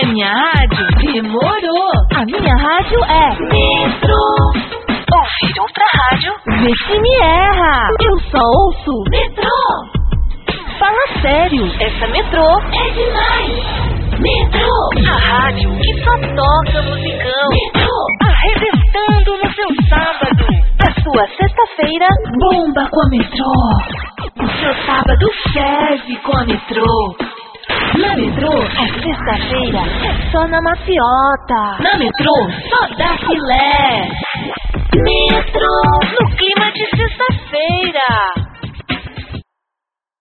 minha rádio demorou. A minha rádio é Metro. Ouvir outra rádio? Vê se me erra. Eu só ouço Metro. Fala sério, essa Metro é demais. Metro, a rádio que só toca musicão. Metro, arrebentando no seu sábado. A sua sexta-feira bomba com a Metro. O seu sábado serve com a Metro. Na Metro, a sexta-feira é só na maciota. Na Metro, só dá filé. Metro, no clima de sexta-feira.